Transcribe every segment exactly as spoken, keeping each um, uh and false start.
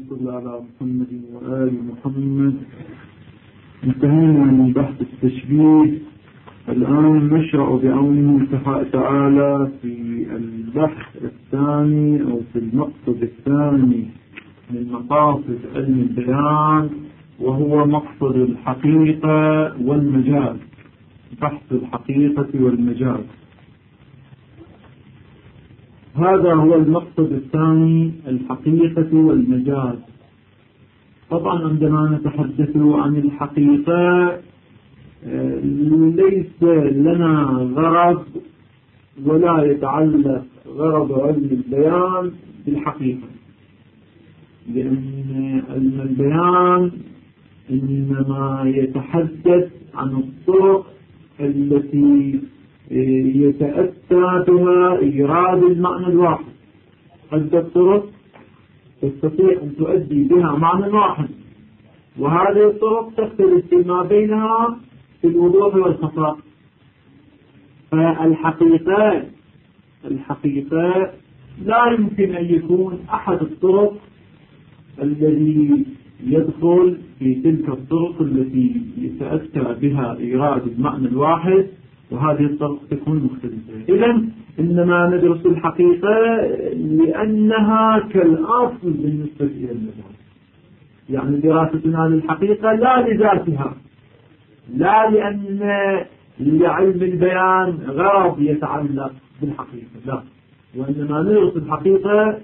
صل على محمد وآل محمد. انتهينا من بحث التشبيه. الآن نشرع بعونه تعالى في البحث الثاني أو في المقصد الثاني من مقاصد علم البيان، وهو مقصد الحقيقة والمجاز. بحث الحقيقة والمجاز، هذا هو المقصد الثاني، الحقيقة والمجاز. طبعا عندما نتحدث عن الحقيقة ليس لنا غرض ولا يتعلق غرض علم البيان بالحقيقة، لأن علم البيان إنما يتحدث عن الطرق التي يتأتى بها إيراد المعنى الواحد. عدة طرق تستطيع أن تؤدي بها معنى واحد، وهذه الطرق تختلف فيما بينها في الوضوح والخفاء. فالحقيقة الحقيقة لا يمكن أن يكون أحد الطرق الذي يدخل في تلك الطرق التي يتأتى بها إيراد المعنى الواحد، وهذه الطرق تكون مختلفة. إذن إنما ندرس الحقيقة لأنها كالأصل بالنسبة إلى المجال. يعني دراستنا للحقيقة لا لذاتها، لا لأن لعلم البيان غرض يتعلق بالحقيقة، لا، وإنما ندرس الحقيقة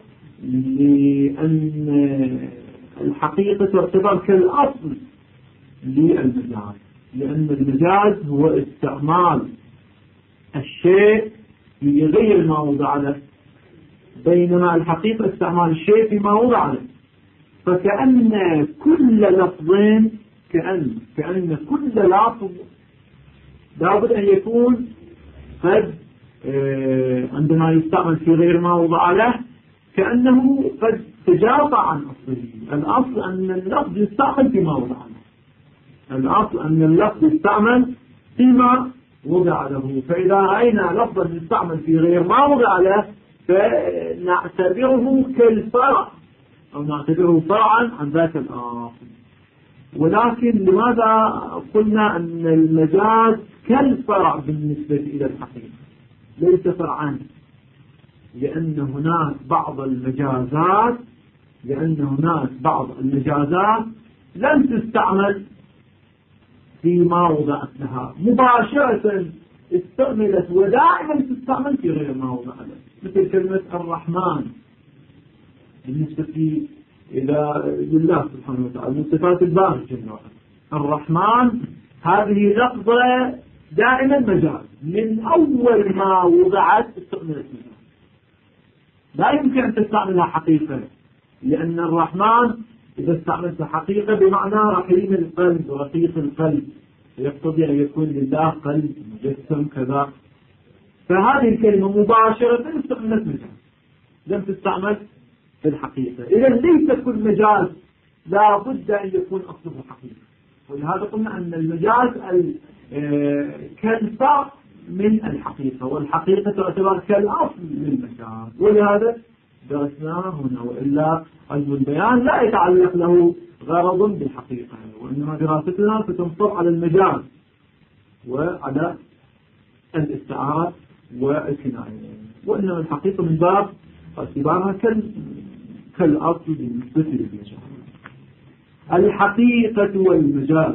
لأن الحقيقة تعتبر كالأصل للمجال، لأن المجاز هو استعمال الشيء في غير ما وضع له، بينما الحقيقة استعمال الشيء فيما وضع له. فكأن كل لفظ كأن كأن كل لفظ لابد أن يكون قد عندما يستعمل في غير ما وضع له كأنه قد تجاوز عن أصله. الأصل أن اللفظ يستعمل فيما وضع له، الأصل أن اللفظ يستعمل فيما وضع له. فإذا رأينا لفظا يستعمل في غير ما وضع له فنعتبره كالفرع أو نعتبره فرعا عن ذات الأصل. ولكن لماذا قلنا أن المجاز كالفرع بالنسبة إلى الحقيقة ليس فرعا؟ لأن هناك بعض المجازات لأن هناك بعض المجازات لم تستعمل فيما وضعت لها مباشرة، استعملت ودائما تستعمل في غير ما وضع لها، مثل كلمة الرحمن بالنسبة إلى لله سبحانه وتعالى من صفات الباري جل وعلا. الرحمن هذه لفظة دائما مجاز، من أول ما وضعت استعملت مجاز، لا يمكن أن تستعملها حقيقة، لأن الرحمن إذا استعملت حقيقة بمعنى رحيم القلب ورقيق القلب، يقتضي أن يكون لله قلب مجسم كذا. فهذه الكلمة مباشرة استعملت مجاز، لم تستعمل في الحقيقة. إذا ليس كل مجاز لا بد أن يكون أصله حقيقة، ولهذا قلنا أن المجاز كالفرع من الحقيقة، والحقيقة تعتبر كالأصل للمجاز. ولهذا درسناه هنا، وإلا علم البيان لا يتعلق له غرض بالحقيقة، وإنما دراستنا ستنصب على المجاز وعلى الاستعارة والكناية، وإنما الحقيقة من باب اعتبارها كالأصل بالنسبة للمجاز. الحقيقة والمجاز،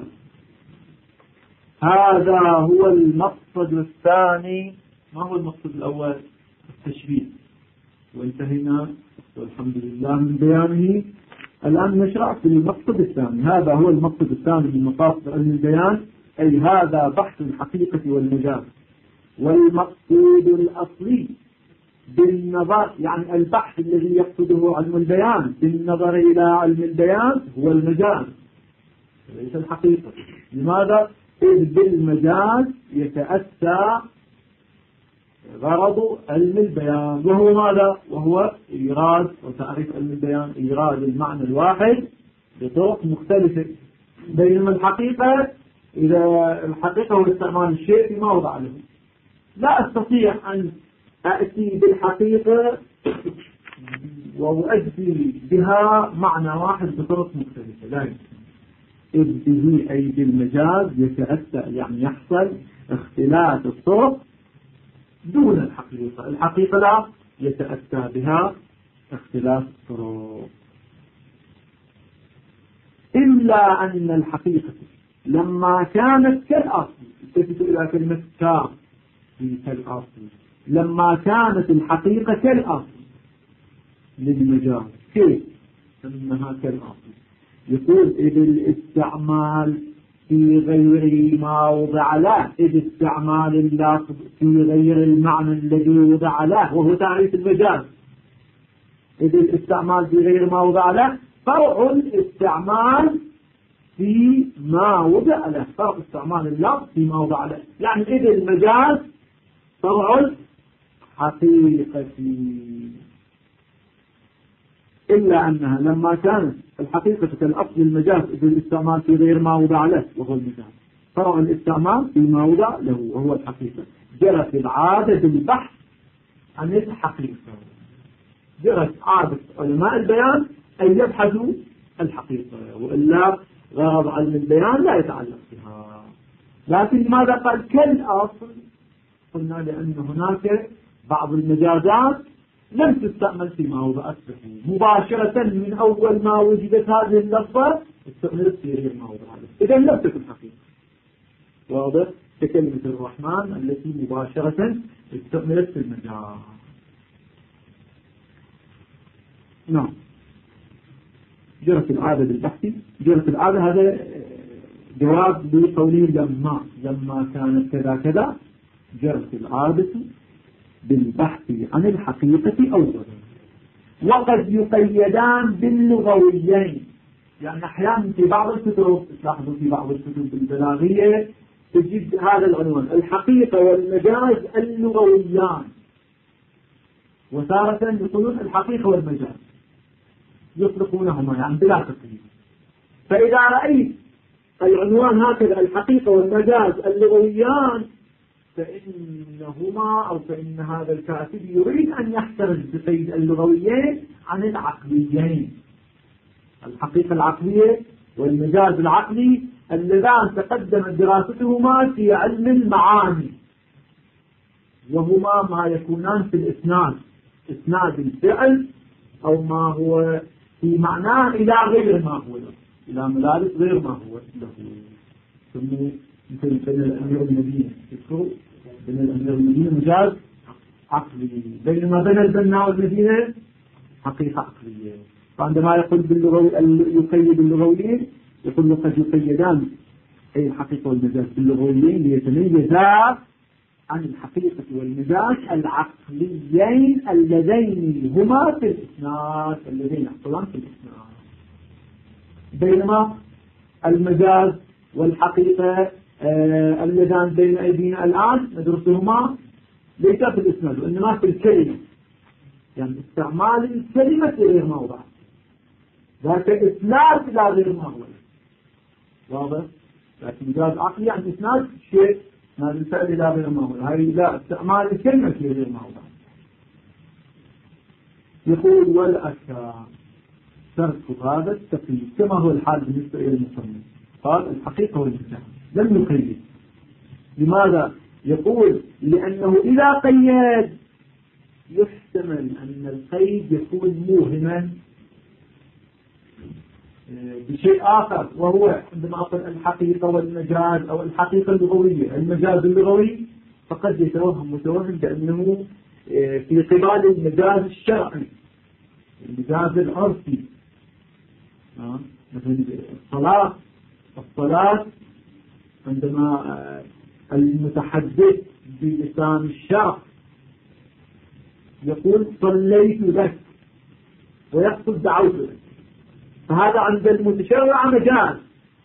هذا هو المقصد الثاني. ما هو المقصد الأول؟ التشبيه، وانتهينا والحمد لله من بيانه. الآن نشرع في المقصد الثاني. هذا هو المقصد الثاني من مقاصد علم البيان، أي هذا بحث الحقيقة والمجاز. والمقصود الأصلي بالنظر، يعني البحث الذي يقصده علم البيان بالنظر إلى علم البيان هو المجاز ليس الحقيقة. لماذا؟ إذ بالمجاز يتأتى غرض علم البيان، وهو ماذا؟ وهو إيراد وتعريف علم البيان إيراد المعنى الواحد بطرق مختلفة. بينما الحقيقة إذا الحقيقة هو استعمال الشيء فيما وضع له، لا أستطيع أن أأتي بالحقيقة وأؤدي بها معنى واحد بطرق مختلفة، لا يمكن. إذ به أي بالمجاز يتأتى، يعني يحصل اختلاف الطرق دون الحقيقة. الحقيقة لا يتأتى بها اختلاف الطرق، إلا أن الحقيقة لما كانت كالأصل، التفتوا إلى كلمة كا في كالأصل، لما كانت الحقيقة كالأصل للمجاز، كيف أنها كالأصل؟ يقول إذ الاستعمال في غير ما وضع له، إذ استعمال اللفظ في غير المعنى الذي وضع له، وهو تعريف المجاز. إذ الاستعمال في غير ما وضع له فرع الاستعمال في ما وضع له، فرع استعمال اللفظ في ما وضع له، يعني إذ المجاز فرع حقيقة، إلا أنها لما كانت الحقيقة كالأصل المجاز إذ الاستعمال في غير ما وضع له وهو المجاز، فرع الاستعمال في ما وضع له وهو الحقيقة، جرت العادة بالبحث عن الحقيقة. جرت عادة علماء البيان أن يبحثوا الحقيقة، وإلا غرض علم البيان لا يتعلق بها. لكن لماذا قال كالأصل؟ قلنا لأن هناك بعض المجازات لم تستعمل فيما وضعت به مباشرة، من أول ما وجدت هذه اللفظة استعملت في غير ما وضعت، إذا لم تكن حقيقة. واضح؟ ككلمة الرحمن التي مباشرة استعملت في المجاز. نعم، جرت العادة بالبحث، جرت العادة، هذا جواب لقوله لما لما كانت كذا كذا جرت العادة بالبحث عن الحقيقة أولا. وقد يقيدان باللغويين، يعني أحيانا في بعض الكتب تلاحظوا في بعض الكتب البلاغية تجد هذا العنوان الحقيقة والمجاز اللغويان، وتارة يقولون الحقيقة والمجاز يطلقونهما يعني بلا تقييد. فإذا رأيت العنوان هكذا الحقيقة والمجاز اللغويان فإنهما أو فإن هذا الكاتب يريد أن يحترز بقيد اللغويين عن العقليين، الحقيقة العقلية والمجاز العقلي اللذان تقدمت دراستهما في علم المعاني، وهما ما يكونان في الإسناد، إسناد الفعل أو ما هو في معناه إلى غير ما هو له، إلى ملابس غير ما هو له. ثم مثل بين الأمير والمدينة، يذكروا بين الأمير والمدينة مجاز عقلي، بينما بين البناء والمدينة حقيقة عقلية. فعندما يقول باللغوي يقيد اللغويين يقول قد يقيدان أي الحقيقة والمجاز باللغويين ليتميزا عن الحقيقة والمجاز العقليين اللذين هما في الإسناد، اللذين يحصلان في الإسناد. بينما المجاز والحقيقة آه اللذان بين أيدينا الآن ندرسهما ليس في الإسناد وإنما في الكلمة، يعني استعمال الكلمة في غير موضع، ذاك إسناد إلى غير ما هو. واضح؟ لكن مجاز عقلي يعني إسناد شيء ما الفعل إلى غير ما هو، هاي لا استعمال الكلمة في غير ما هو. يقول والأكثر ترك هذا التقييد كما هو الحال بالنسبة إلى المصنف، قال الحقيقة والمجاز لم يقيد. لماذا؟ يقول لأنه إذا قيد يحتمل أن القيد يكون موهما بشيء آخر، وهو عندما أقول الحقيقة والمجاز أو الحقيقة اللغوية المجاز اللغوي فقد يتوهم متوهم بأنه في قبال المجاز الشرعي المجاز العرفي، مثل الصلاة الصلاة عندما المتحدث بلسان الشرع يقول صليت لك ويقصد دعوت لك، فهذا عند المتشرع مجاز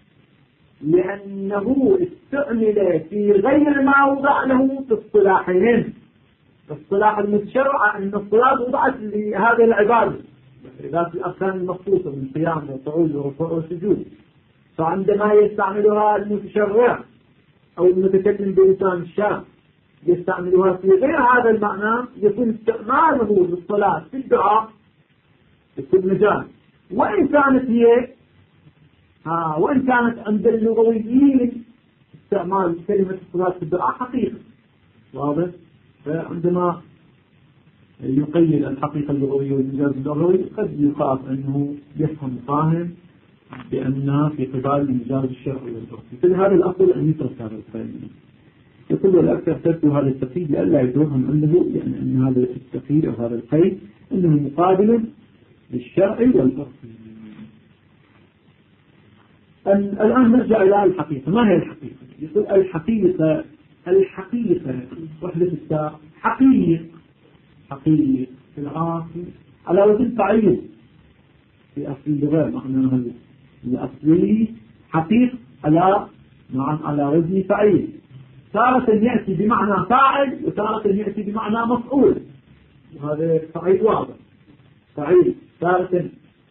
لأنه استعمل في غير ما وضع له في الصلاحين. الصلاح المتشرع أن الصلاة وضعت لهذه العبادة، عبادة الأركان المخصوصة من قيام وصعود ورفوع وسجود، فعندما يستعملها المتشرع أو المتكلم بلسان الشام يستعملها في غير هذا المعنى يكون استعماله للصلاة في الدعاء يكون مجاز. وإن كانت هي ها وإن كانت عند اللغويين استعمال كلمة الصلاة في الدعاء حقيقة واضح. فعندما يقيد الحقيقة اللغوية والمجاز اللغوي قد يخاف أنه يفهم فاهم بأنها في قبال المجاز الشرعي والعرفي. في هذا الأصل أن يترك هذا القيد. يقول الأكثر تركوا هذا التقييد لئلا يدورهم عنده، يعني أن هذا التقييد أو هذا القيد أنه مقابل للشرع والعرفي. الآن نرجع إلى الحقيقة. ما هي الحقيقة؟ يقول الحقيقة الحقيقة وحدة التاء حقيق حقيق في العاصي على وزن فعيل في أصل اللغة معناها الأصلي حقيق على نعم على وزن فعيل. تارة يأتي بمعنى فاعل وتارة يأتي بمعنى مفعول، وهذا فعيل واضح. فعيل تارة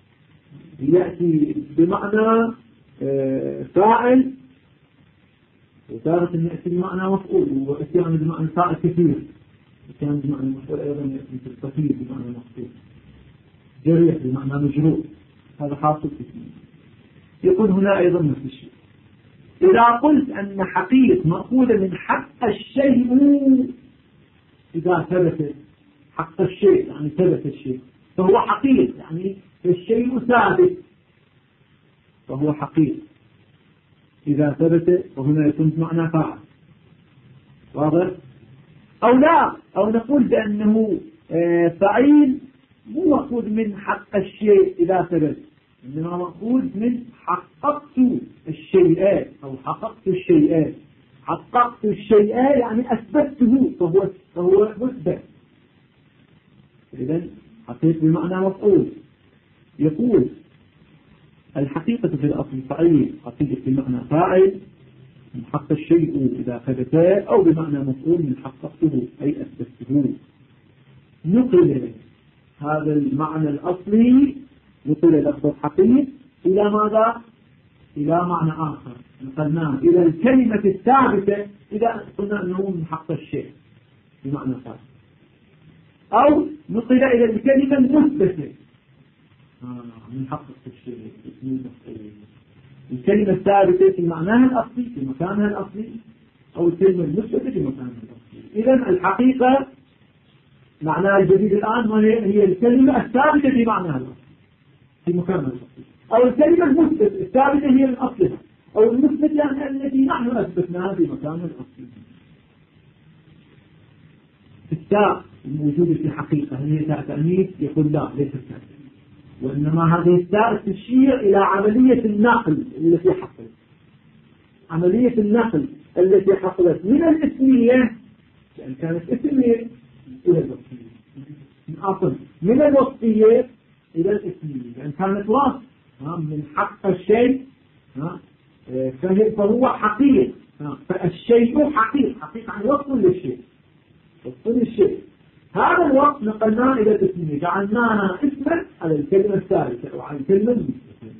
يأتي بمعنى فاعل وتارة يأتي بمعنى مفعول، وأتيان بمعنى فاعل كثير، أتيان بمعنى مفعول أيضا يأتي في الكثير بمعنى مفعول، جريح بمعنى مجروح. هذا حاصل كثير. يقول هنا أيضا نفس الشيء. إذا قلت أن حقيق مأخوذة من حق الشيء، إذا ثبت حق الشيء يعني ثبت الشيء فهو حقيق، يعني الشيء ثابت فهو حقيق إذا ثبت، وهنا يكون معنى فاعل واضح. أو لا، أو نقول بأنه فعيل مو مأخوذ من حق الشيء إذا ثبت، إنما مأخوذ من حققت الشيئات أو حققت الشيئات. حققت الشيئات يعني أثبته فهو فهو مثبت. إذن حقيقة بمعنى مفعول. يقول الحقيقة في الأصل فعيل، حقيقة بمعنى فاعل من حق الشيء إذا ثبت، أو بمعنى مفعول من حققته أي أثبته. نقل هذا المعنى الأصلي، نقل لفظ الحقيق إلى ماذا؟ إلى معنى آخر نقلناه إلى الكلمة الثابتة إذا قلنا أنه من حق الشيء بمعنى ثابت، أو نقل إلى الكلمة المثبتة آه من حق الشيء. الكلمة الثابتة في معناها الأصلي في مكانها الأصلي، أو الكلمة المثبتة في مكانها الأصلي. إذن الحقيقة معناها الجديد الآن هي الكلمة الثابتة في معناها الأصلي في مكانها الأصلي، أو الكلمة المثبتة الثابتة هي الأصلها، أو المثبتة يعني التي نحن أثبتناها في مكانها الأصلي. التاء الموجودة في حقيقة هل هي تاء تأنيث؟ يقول لا ليست تاء تأنيث، وإنما هذه التاء تشير إلى عملية النقل التي حصلت. عملية النقل التي حصلت من الاسمية، لأن كانت اسمية إلى الوصفية، من أصل من الوصفية إلى الاسمية، لأن كانت وصف من حق الشيء فهو حقيق. فالشيء حقيق، حقيق عن وصف للشيء، وصف للشيء. هذا الوصف نقلناه إلى الاسمية، جعلناها اسما على الكلمة الثالثة أو على الكلمة المثبتة.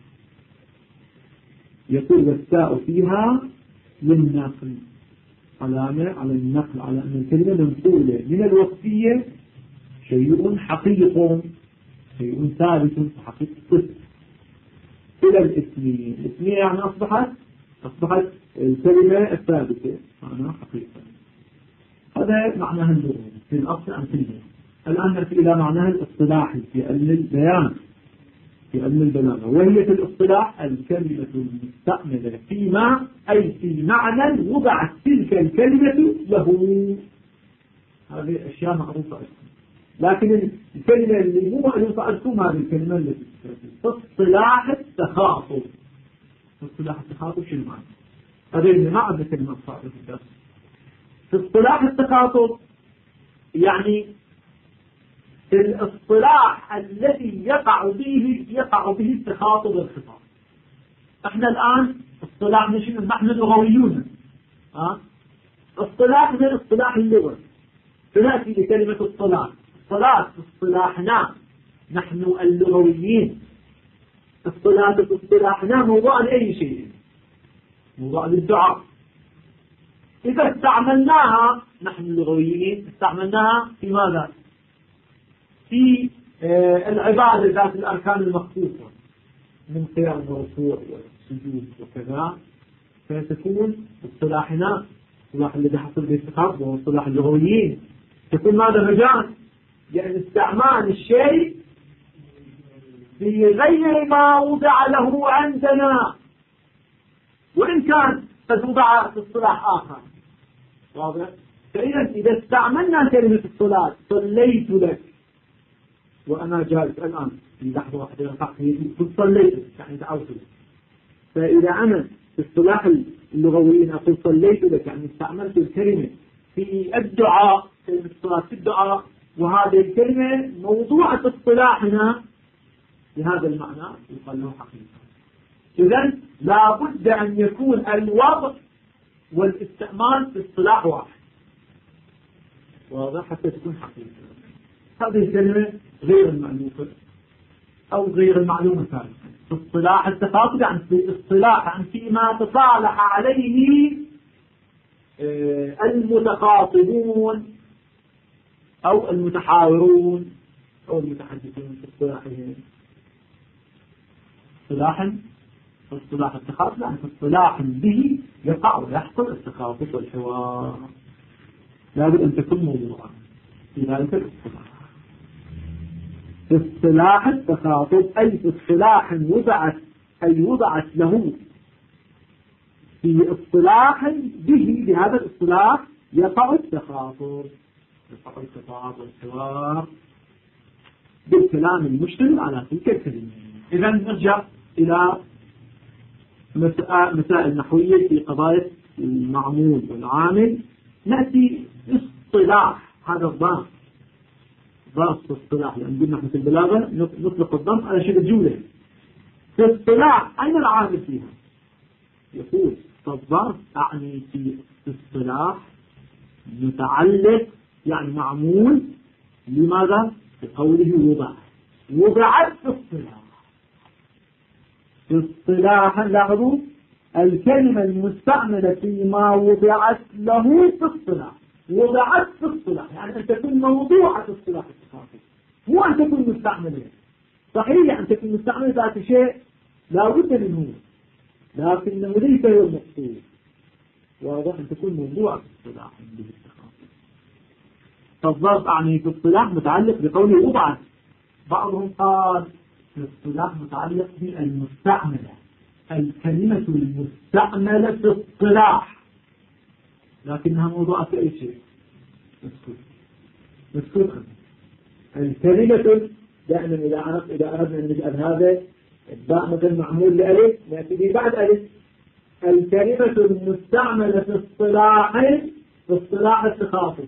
يقول والتاء فيها للنقل، علامة على النقل، على أن الكلمة منقولة من الوصفية شيء حقيق، شيء ثابت حقيقة، إلى الاسمية. الاسمية يعني أصبحت أصبحت الكلمة الثابتة معناها حقيقة. هذا معناها اللغة في الأصل عن كلمة. الآن نأتي إلى معناها الاصطلاحي في علم البيان، في علم البلاغة، وهي في الاصطلاح الكلمة المستعملة فيما أي في معنى وضعت تلك الكلمة له. هذه أشياء معروفة، لكن الكلمة اللي مو معروفة عندكم هذه الكلمة التي في اصطلاح التخاطب. اصطلاح التخاطب شنو معنى؟ هذه اللي ما عندنا كلمة صعبة في الدرس. في اصطلاح التخاطب يعني في الاصطلاح الذي يقع به يقع به التخاطب والخطاب. احنا الآن اصطلاح نحن لغويون، ها اصطلاحنا اصطلاح اللغة، فنأتي لكلمة اصطلاح. اصطلاح اصطلاحنا نحن اللغويين، اصطلاح اصطلاحنا موضوع لأي شيء، موضوع للدعاء. إذا استعملناها نحن اللغويين استعملناها في ماذا؟ في آه العبادة ذات الأركان المخصوصة من قيام الركوع والسجود وكذا، فتكون اصطلاحنا الاصطلاح الذي حصل به الخطاب وهو اصطلاح اللغويين تكون ماذا مجاز، يعني استعمال الشيء في غير ما وضع له عندنا وإن كان قد وضع في اصطلاح آخر. واضح؟ فإذا إذا استعملنا كلمة الصلاة صليت لك وأنا جالس الآن في لحظة واحدة قلت صليت يعني دعوت لك، فإذا أنا في اصطلاح اللغويين أقول صليت لك يعني استعملت الكلمة في الدعاء، كلمة الصلاة في الدعاء، وهذه الكلمة موضوعة اصطلاحنا بهذا المعنى يقال له حقيقة. إذن لا بد أن يكون الوضع والاستعمال في اصطلاح واحد، واضح، حتى تكون حقيقة. هذه الكلمة غير المألوفة أو غير المعلومة ثالثا في اصطلاح التخاطب، يعني في اصطلاح عن فيما تصالح عليه المتخاطبون أو المتحاورون أو المتحدثون في اصطلاحهم. اصطلاحا في اصطلاح التخاطب يعني في اصطلاح به يقع ويحصل التخاطب والحوار، لابد أن تكون موضوعا في ذلك الاصطلاح. في اصطلاح التخاطب أي في اصطلاح وضعت أي وضعت له في اصطلاح به بهذا الاصطلاح يقع التخاطب يقع الخطاب والحوار بالكلام المشتمل على تلك الكلمة. إذا نرجع إلى مسائل نحوية في قضايا المعمول والعامل. نأتي اصطلاح هذا الضم ضابط اصطلاح، لأن قلنا في البلاغة نطلق الضم على شكل جملة. في اصطلاح أين العامل فيها؟ يقول الضابط أعني في اصطلاح متعلق يعني معمول لماذا؟ بقوله وضع وضعت في اصطلاح. في اصطلاح لاحظوا الكلمة المستعملة فيما وضعت له في اصطلاح، وضعت في اصطلاح يعني أن تكون موضوعة في اصطلاح التخاطب، مو أن تكون مستعملة. صحيح أن تكون مستعملة ذات شيء لا بد منه، لكنه ليس هو المقصود. واضح أن تكون موضوعة في اصطلاح التخاطب. فالضبط أعني في اصطلاح متعلق بقوله وضعت. بعضهم قال في اصطلاح متعلق بالمستعملة، الكلمة المستعملة في اصطلاح لكنها موضوعة في أي شيء مسكوت مسكوت الكلمة دائما إذا عرف إذا أردنا أن نجعل هذا الباء مثل معمول لألف نأتي بعد ألف. الكلمة المستعملة في اصطلاح في اصطلاح التخاطب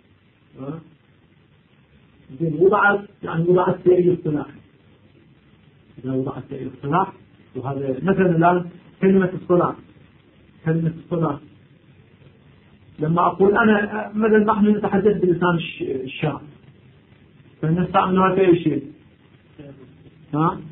وضعت يعني وضعت في أي اصطلاح. إذا وضعت في أي اصطلاح، وهذا مثلا الآن كلمة الصلاة كلمة الصلاة لما أقول أنا مثلا نحن نتحدث بلسان الشام فنستعملها في أي شيء. ها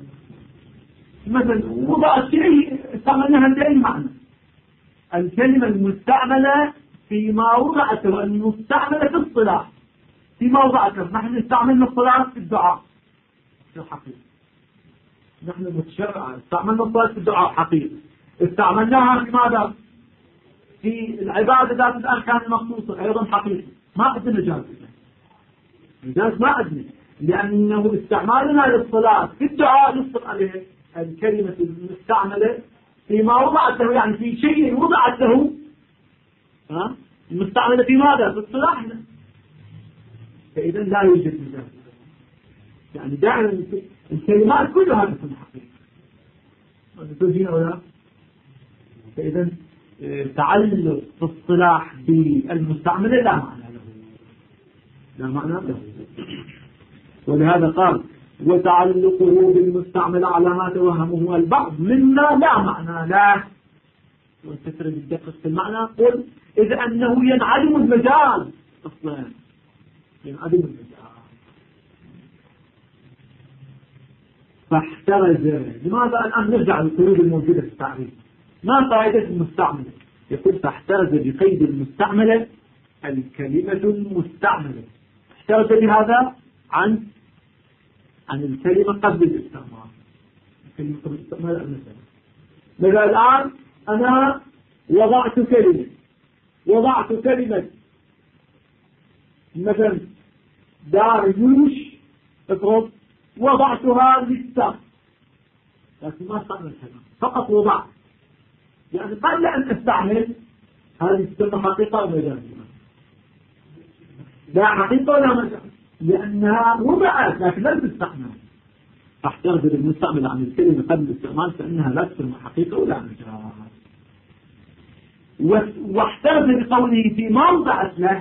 مثلا وضعت في أي استعملناها في أي معنى. الكلمة المستعملة فيما وضعته المستعملة في الصلاة فيما وضعته. نحن نستعملنا الصلاة في الدعاء في الحقيقة، نحن متشرع استعملنا الصلاة في الدعاء حقيقة، استعملناها في ماذا؟ في العبادة ذات الأركان المخصوصة أيضا حقيقي. ما عندنا مجاز مجاز ما عندنا، لأنه استعمالنا للصلاة في الدعاء يطلق عليه الكلمة المستعملة فيما وضعت له، يعني في شيء وضعت له ها المستعملة في ماذا؟ في الصلاة. فإذا لا يوجد مجاز، يعني دائما الكلمات كلها تكون حقيقة تجين أو لا. فإذا تعلق في الصلاح بالمستعملة لا معنى له لا معنى له ولهذا قال وتعلقه بالمستعملة على ما توهمه البعض مما لا معنى له. وتفرق الدقة في المعنى قل إذا أنه ينعدم المجال أصلا ينعدم المجال. فاحترز. لماذا الآن نرجع للقيود الموجودة في التعريف؟ ما فائدة المستعملة؟ يقول فاحترز بقيد المستعملة الكلمة المستعملة. احترز بهذا عن عن الكلمة قبل الاستعمال. الكلمة قبل الاستعمال مثلا مثلا الآن أنا وضعت كلمة وضعت كلمة مثلا داريوش افرض وضعتها للساق لكن ما استعمل الكلمة فقط وضعت يعني قبل أن أستعمل هذه تسمى حقيقة أو مجاز؟ لا حقيقة ولا مجاز لأنها وضعت لكن لم تستعمل. فاحترز المستعمل عن الكلمة قبل الاستعمال فإنها لا تسمى حقيقة ولا مجاز. واحترز بقوله في موضع له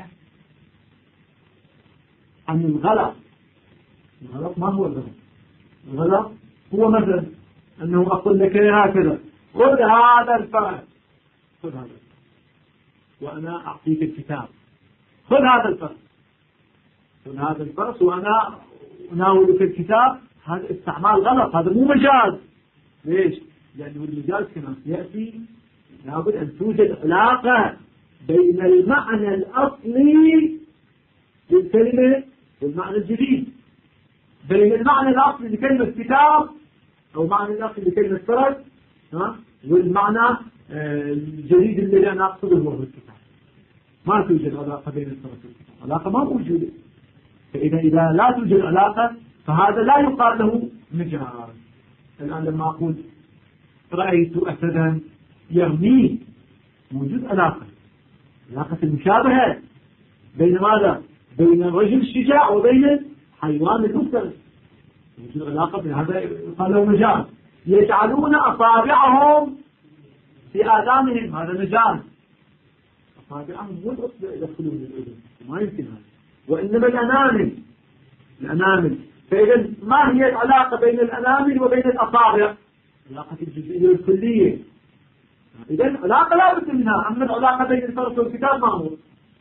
عن الغلط. الغلط ما هو الغلط؟ الغلط هو مثلا أنه أقول لك هكذا خذ هذا الفرس خذ هذا الفرس وأنا أعطيك الكتاب خذ هذا الفرس خذ هذا الفرس وأنا أناولك الكتاب. هذا استعمال غلط هذا مو مجاز. ليش؟ لأنه المجاز كما يأتي لابد أن توجد علاقة بين المعنى الأصلي للكلمة والمعنى الجديد بين المعنى الأصلي لكلمة كتاب أو معنى الأصلي لكلمة فرس والمعنى الجديد الذي أنا أقصده هو الكتاب. ما توجد علاقة بين الفرس والكتاب علاقة ما موجودة. فإذا إذا لا توجد علاقة فهذا لا يقال له مجاز. الآن لما أقول رأيت أسدا يرمي موجود علاقة علاقة المشابهة بين ماذا؟ بين الرجل الشجاع وبين حيوان المفترس موجود علاقة بين هذا يقال له مجاز. يجعلون أصابعهم في آذانهم هذا مجاز. أصابعهم مو الأصبع يدخلون الأذن ما يمكن هذا وإنما الأنامل الأنامل. فإذا ما هي العلاقة بين الأنامل وبين الأصابع؟ علاقة الجزئية والكلية. إذا علاقة لا بد منها. أما العلاقة بين الفرس والكتاب ما هو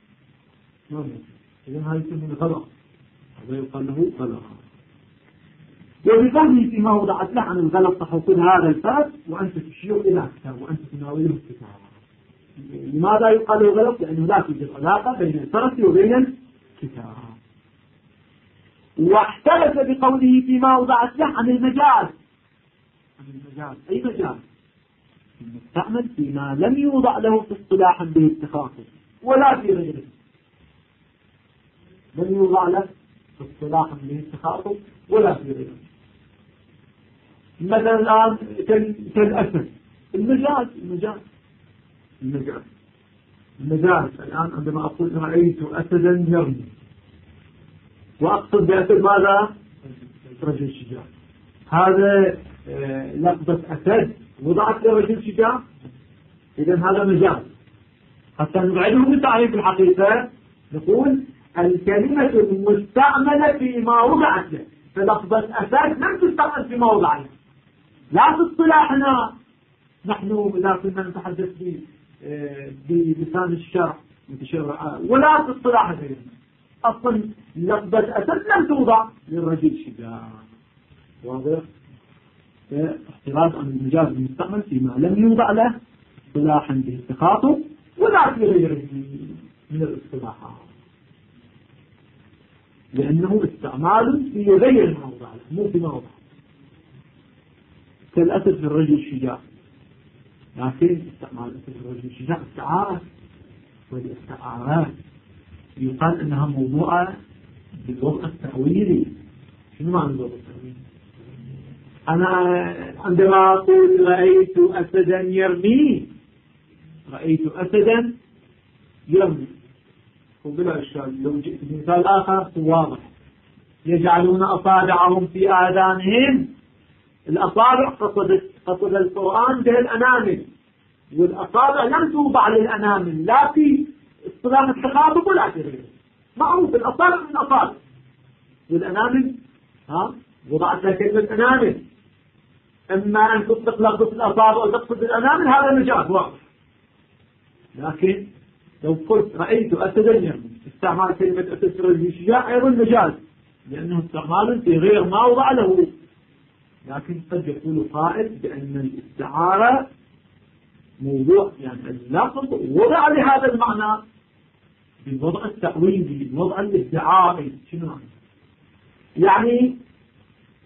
إذا هذا يسمى غلط هذا يقال له غلط. وبقوله فيما وضعت له عن الغلط تحصل هذا الفرس وأنت تشير إلى كتاب وأنت تناوله الكتاب. لماذا يقال له غلط؟ لأنه لا توجد علاقة بين الفرس وبين الكتاب. واحترز بقوله فيما وضعت له عن المجاز. عن المجاز أي مجاز؟ المستعمل فيما لم يوضع له في اصطلاح به اتخاذه ولا في غيره. لم يوضع له في اصطلاح به اتخاذه ولا في غيره. مثلا الآن كالأسد المجاز المجاز المجاز المجاز الآن عندما أقول رأيت أسدا يرمي وأقصد بأسد ماذا؟ رجل شجاع. هذا لفظة أسد وضعت لرجل شجاع إذن هذا مجاز. حتى نبعده من تعريف الحقيقة نقول الكلمة المستعملة فيما وضعت له. فلفظة أسد لم تستعمل فيما وضع له لا في اصطلاحنا نحن لا كنا نتحدث بلسان الشرع ولا في اصطلاح غيرنا. أصلا لفظة أسد لم توضع للرجل شجاع. واضح؟ احتراز عن المجاز المستعمل فيما لم يوضع له اصطلاحا به اتخاذه ولا في غيره من الاصطلاحات لأنه استعمال في غير ما وضع له مو فيما وضع. كالأسد في الرجل الشجاع لكن استعمال الأسد في الرجل الشجاع استعارة والاستعارات يقال أنها موضوعة بالوضع التأويلي. شنو معنى الوضع التأويلي؟ أنا عندما أقول رأيت أسدا يرمي رأيت أسدا يرمي وبلا إشكال. لو جئت بمثال آخر واضح يجعلون أصابعهم في آذانهم. الأصابع قصد قصد القرآن به الأنامل والأصابع لم توضع للأنامل لا في اصطلاح التخاطب ولا في غيره. معروف الأصابع من الأصابع والأنامل ها وضعت لها كلمة أنامل. أما أن تطلق لفظة الأصابع وتقصد الأنامل هذا مجاز واضح. لكن لو قلت رأيت أسدا يرمي استعمال كلمة أسد في الرجل الشجاع أيضا مجاز لأنه استعمال في غير ما وضع له. لكن قد يقول قائل بأن الاستعارة موضوع يعني اللفظ وضع لهذا المعنى بالوضع التأويلي بالوضع الادعائي. شنو يعني؟ يعني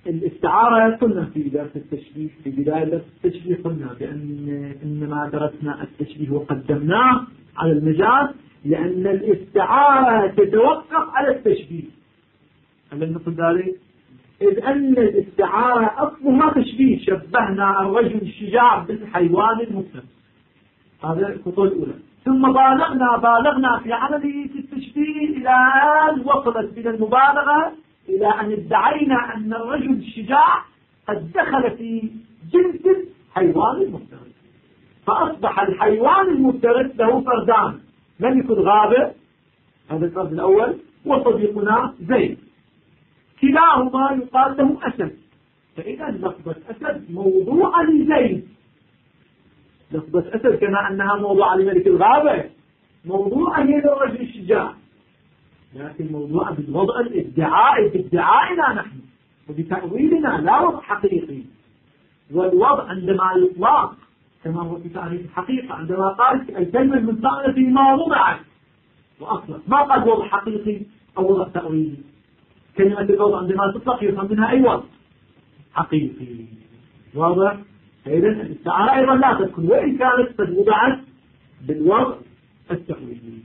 الاستعارة قلنا في درس التشبيه في بداية درس التشبيه قلنا بأن إنما درسنا التشبيه وقدمناه على المجاز لأن الاستعارة تتوقف على التشبيه. هل نقول ذلك؟ إذ أن الاستعارة أصلها تشبيه، شبهنا الرجل الشجاع بالحيوان المفترس، هذا الخطوة الأولى. ثم بالغنا بالغنا في عملية التشبيه إلى أن وصلت بنا المبالغة إلى أن ادعينا أن الرجل الشجاع قد دخل في جنس الحيوان المفترس، فأصبح الحيوان المفترس له فردان، من يكون غابة، هذا الفرد الأول، وصديقنا زيد، كلاهما يقال له أسد. فإذا لفظة أسد موضوع لزيد، لفظة أسد كما أنها موضوع لملك الغابة موضوع للرجل الشجاع، لكن موضوع بالوضع الادعاء بادعائنا نحن وبتأويلنا لا وضع حقيقي. والوضع عندما يطلق كما هو في تعريف الحقيقة عندما قال الكلمة المستعملة فيما وضعت وأصلا ما قال وضع حقيقي أو وضع تأويلي. كلمة الوضع عندما تطلق يفهم منها أي وضع حقيقي واضح. فإذا الاستعارة أيضا لا تكون وإن كانت قد وضعت بالوضع التأويلي.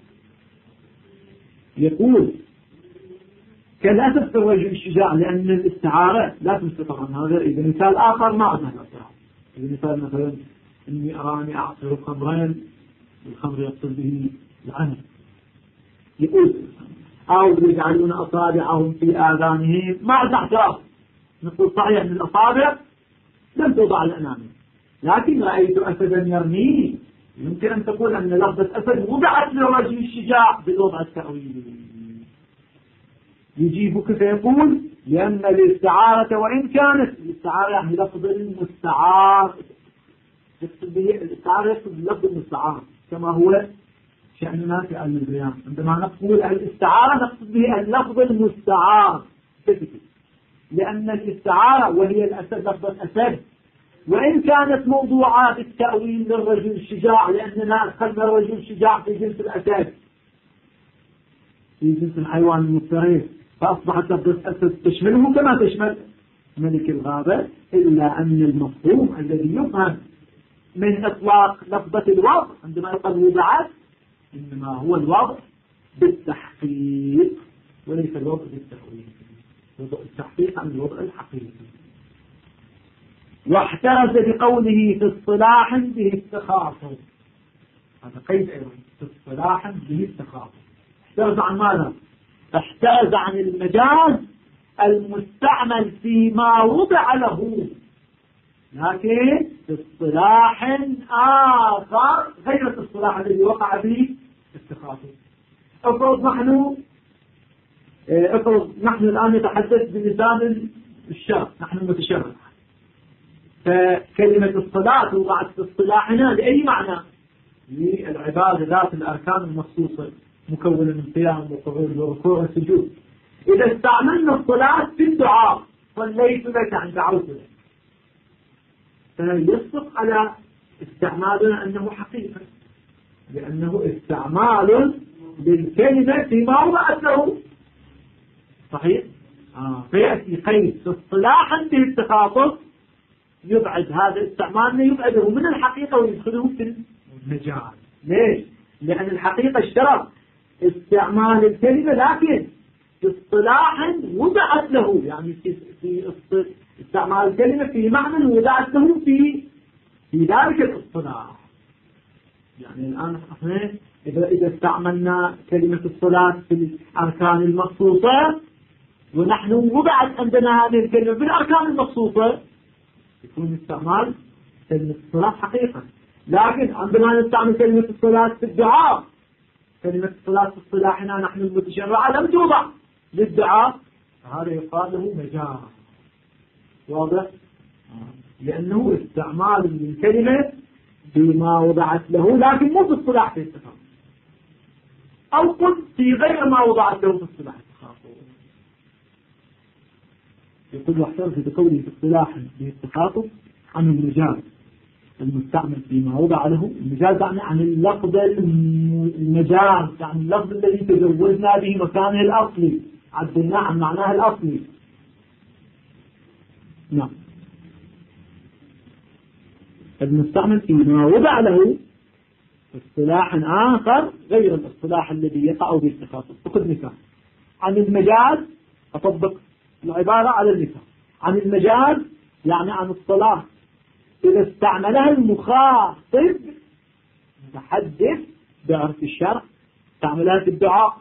يقول كالأسف في الرجل الشجاع لأن الاستعارة لا تمسك طبعا. هذا إذا مثال آخر ما عندنا الاستعارة. إذا مثال مثلا إني أراني أعصر خمرين الخمر يقصد به العنب. يقول أو يجعلون أصابعهم في آذانهم ما عندنا اعتراف. نقول صحيح أن الأصابع لم توضع الأمامي لكن رأيت أسدا يرميه. يمكن أن تقول أن لفظة أسد وضعت للرجل الشجاع بالوضع التأويلي. يجيبك فيقول لأن الاستعارة وإن كانت الاستعارة يعني لفظ المستعار الاستعارة يقصد اللفظ المستعار كما هو شأننا في علم البيان. عندما نقول الاستعارة نقصد به اللفظ المستعار لأن الاستعارة وهي الأسد لفظة أسد وإن كانت موضوعة بالتأويل للرجل الشجاع لأننا أدخلنا الرجل الشجاع في جنس الأسد في جنس الحيوان المفترس فأصبحت لفظة أسد تشمله كما تشمل ملك الغابة. إلا أن المفهوم الذي يفهم من إطلاق لفظة الوضع عندما يقال وضعت إنما هو الوضع بالتحقيق وليس الوضع بالتأويل. وضع التحقيق عن الوضع الحقيقي. واحترز بقوله في اصطلاح به التخاطب. هذا قيد أيضا في اصطلاح به التخاطب. احترز عن ماذا؟ احترز عن المجاز المستعمل فيما وضع له لكن في اصطلاح آخر غير الاصطلاح الذي وقع به التخاطب. افرض نحن افرض نحن الآن نتحدث بلسان الشرع نحن المتشرع فكلمة الصلاة وضعت في اصطلاحنا لأي معنى؟ للعبادة ذات الأركان المخصوصة مكونة من قيام وقعود وركوع وسجود. إذا استعملنا الصلاة في الدعاء صليت لك عن دعوت لك فيصدق على استعمالنا أنه حقيقة لأنه استعمال للكلمة فيما وضعت له صحيح؟ آه. فيأتي قيد في اصطلاحا به التخاطب يبعد هذا استعمالنا يبعده من الحقيقة ويدخله في المجال. ليش؟ لأن الحقيقة اشترط استعمال الكلمة لكن اصطلاحا وضعت له يعني في, في استعمال الكلمة في معنى وضعت له في في ذلك الاصطلاح. يعني الآن احنا إذا إذا استعملنا كلمة الصلاة في الأركان المخصوصة ونحن وضعت عندنا هذه الكلمة بالأركان المخصوصة يكون استعمال كلمة الصلاة حقيقة. لكن عندما نستعمل كلمة الصلاة في الدعاء كلمة الصلاة في اصطلاحنا نحن المتشرعة لم توضع للدعاء هذا يقال له مجاز. واضح؟ لأنه استعمال للكلمة بما وضعت له لكن مو في اصطلاح في التخاطب أو قل في غير ما وضعت له في اصطلاح التخاطب. يقول واحترز بقوله في اصطلاح به التخاطب عن المجاز المستعمل فيما وضع له. المجاز يعني عن اللفظ المجاز يعني اللفظ الذي تجوزنا به مكانه الأصلي عدلناه عن معناه الأصلي. نعم. المستعمل فيما وضع له اصطلاح آخر غير الاصطلاح الذي يقع به التخاطب. خذ مثال عن المجاز، أطبق العبارة على المثال. عن المجاز يعني عن الصلاة إذا استعملها المخاطب متحدث بعرف الشرع، استعملها في الدعاء،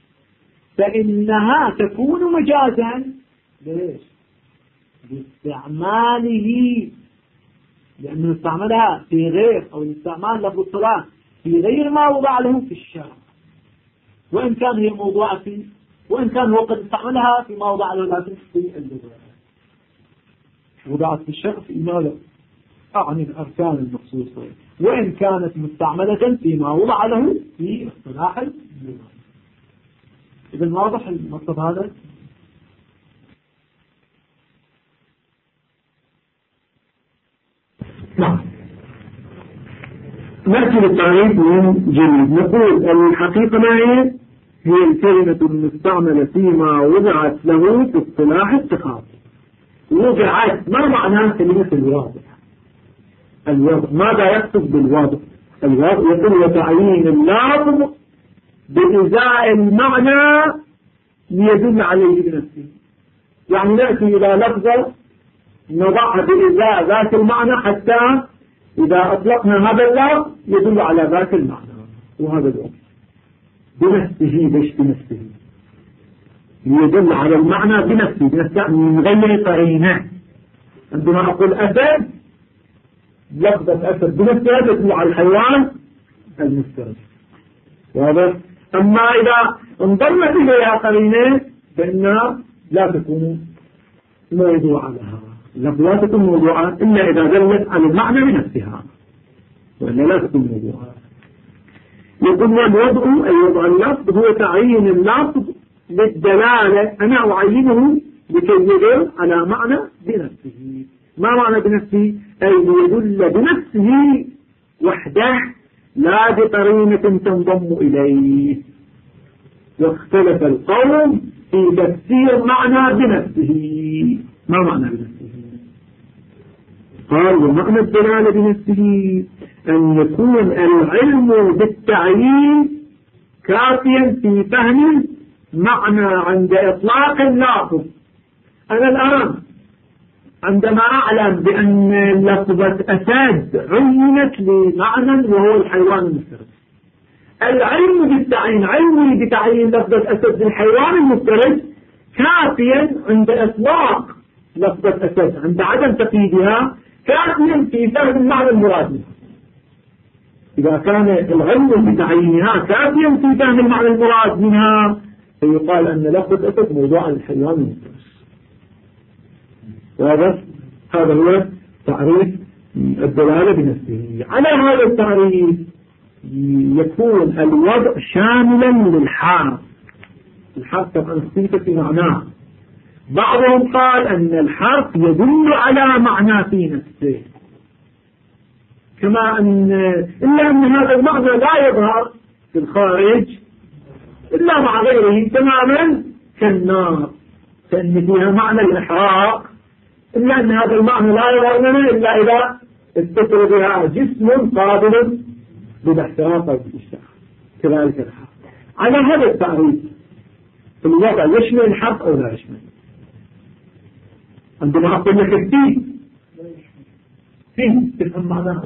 فإنها تكون مجازا. ليش؟ باستعماله، لأنه استعملها في غير، أو الاستعمال لفظ الصلاة في غير ما وضع له في الشرع، وإن كان هي موضوعة فيه، وإن كان هو قد استعملها في ما وضع له لكن في اللغة وضعت في الشرع في ماذا؟ عن الأركان المخصوصة، وإن كانت مستعملة فيما وضع له في اصطلاح اللغة. إذن واضح المطلب هذا؟ نعم. نأتي للتعريف من جديد. نقول الحقيقة ما هي؟ هي الكلمة المستعملة فيما وضعت له في اصطلاح التخاطب. وضعت، ما معنى كلمة الواضع؟ الواضع ماذا يقصد بالواضع؟ الواضع يقول وتعيين اللفظ بإزاء المعنى ليدل عليه بنفسه. يعني نأتي إلى لفظة نضعها بإزاء ذات المعنى حتى إذا أطلقنا هذا اللفظ يدل على ذات المعنى، وهذا الوقت بنفسه. ليش بنفسه؟ يدل على المعنى بنفسه، بنفسه من غير قرينة. عندما أقول أسد، لفظة أسد بنفسها تدل على الحيوان المفترس. واضح؟ أما إذا انضمت إليها قرينة فإنها لا تكون موضوعة لها. اللفظ لا تكون موضوعة إلا إذا دلت على المعنى بنفسها، وإلا لا تكون موضوعة. يقول الوضع، أي وضع اللفظ، هو تعيين اللفظ للدلالة. أنا أعينه لكي يدل على معنى بنفسه. ما معنى بنفسه؟ أي يدل بنفسه وحده لا بقرينة تنضم إليه. واختلف القوم في تفسير معنى بنفسه. ما معنى بنفسه؟ قال ومعنى الدلالة بنفسه أن يكون العلم بالتعيين كافيا في فهم معنى عند إطلاق اللفظ. أنا الآن عندما أعلم بأن لفظة أسد عينت لمعنى وهو الحيوان المفترس، العلم بالتعيين، علمي بتعيين لفظة أسد للحيوان المفترس كافيا عند إطلاق لفظة أسد، عند عدم تقييدها كافيا في فهم المعنى المراد منها. إذا كان العلم بتعيينها كافيا في فهم المعنى المراد منها فيقال أن لفظة أسد موضوع الحيوان المفترس. واضح؟ هذا هو تعريف الدلالة بنفسه. على هذا التعريف يكون الوضع شاملا للحرف. الحرف طبعا اختلف في معناه. بعضهم قال أن الحرف يدل على معنى في نفسه، كما أن إلا أن هذا المعنى لا يظهر في الخارج إلا مع غيره تماما كالنار، فإن فيها معنى الإحراق، إلا أن هذا المعنى لا يظهر لنا إلا إذا اتصل بها جسم قابل بالاحتراق أو بالاشتراك. كذلك الحرف. على هذا التعريف في الوضع يشمل الحرف أو لا يشمل؟ عندما أقول لك فيه فيه تفهم معناه.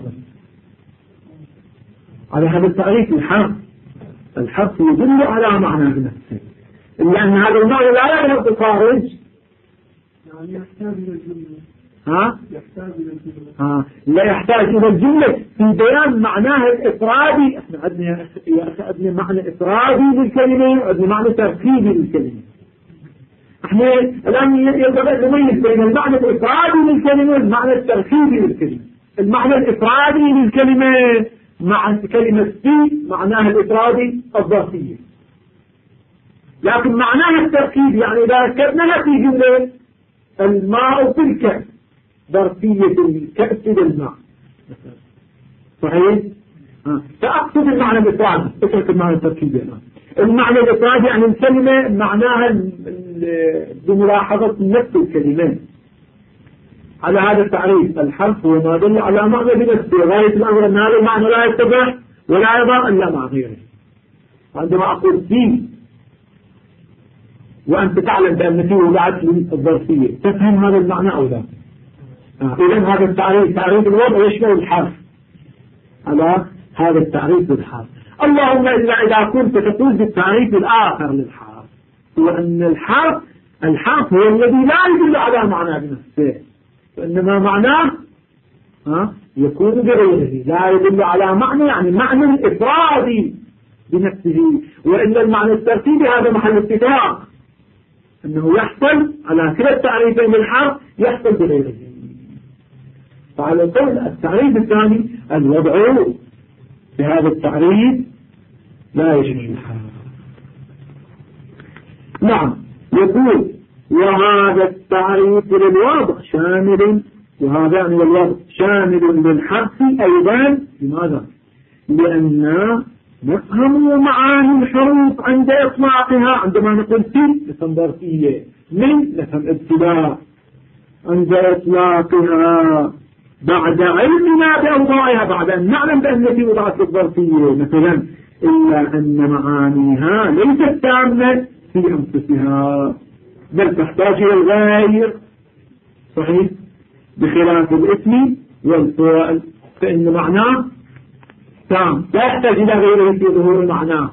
على هذا التعريف الحرف الحرف يدل على معنى بنفسه، إلا أن هذا المعنى لا يظهر في الخارج، يعني يحتاج إلى الجملة. ها؟ يحتاج إلى الجملة. ها؟ لا يحتاج إلى الجملة في بيان معناها الإفرادي. احنا عندنا يا أخي عندنا معنى إفرادي للكلمة وعندنا معنى تركيبي للكلمة. احنا الآن ينبغي أن نميز بين المعنى الإفرادي للكلمة والمعنى التركيبي للكلمة. المعنى الإفرادي للكلمة مع كلمة في معناها الإفرادي الظرفية، لكن معناها التركيبي يعني إذا ركبناها في جملة الماء في الكأس، ظرفية الكأس للماء، صحيح؟ فأقصد المعنى الإفرادي، اترك المعنى التركيبي. المعنى الإفرادي يعني الكلمة معناها بملاحظة نفس الكلمات. على هذا التعريف الحرف هو ما دل على معنى بنفسه، غاية الأمر أن هذا المعنى لا يتبع ولا يضع إلا مع غيره. عندما أقول فيه وأنت تعلم بأن فيه وضعت الظرفية، تفهم هذا المعنى أو لا؟ آه. إذن هذا التعريف تعريف الوضع يشمل الحرف على هذا التعريف للحرف. اللهم إلا إذا كنت تقول بالتعريف الآخر للحرف، هو أن الحرف الحرف هو الذي لا يدل على معنى بنفسه، وإنما معناه ها يكون بغيره، لا يدل على معنى يعني معنى الإفرادي بنفسه، وإلا المعنى الترتيبي هذا محل اتفاق أنه يحصل على كلا التعريفين للحرف يحصل بغيره. فعلى القول التعريف الثاني الوضع بهذا التعريف لا يشمل الحرف. نعم، يقول وهذا التعريف للوضع شامل، وهذا يعني الوضع شامل للحرف أيضا. لماذا؟ لأن نفهم معاني الحروف عند إطلاقها، عندما نقول في نفهم ظرفية، من نفهم ابتداء، عند إطلاقها بعد علمنا بأوضاعها، بعد أن نعلم بأن في وضعت الظرفية مثلا، إلا أن معانيها ليست تامة في أنفسها، بل تحتاج إلى الغير. صحيح؟ بخلاف الاسم والفعل فإن معناه تام، لا يحتاج إلى غيره في ظهور معناه.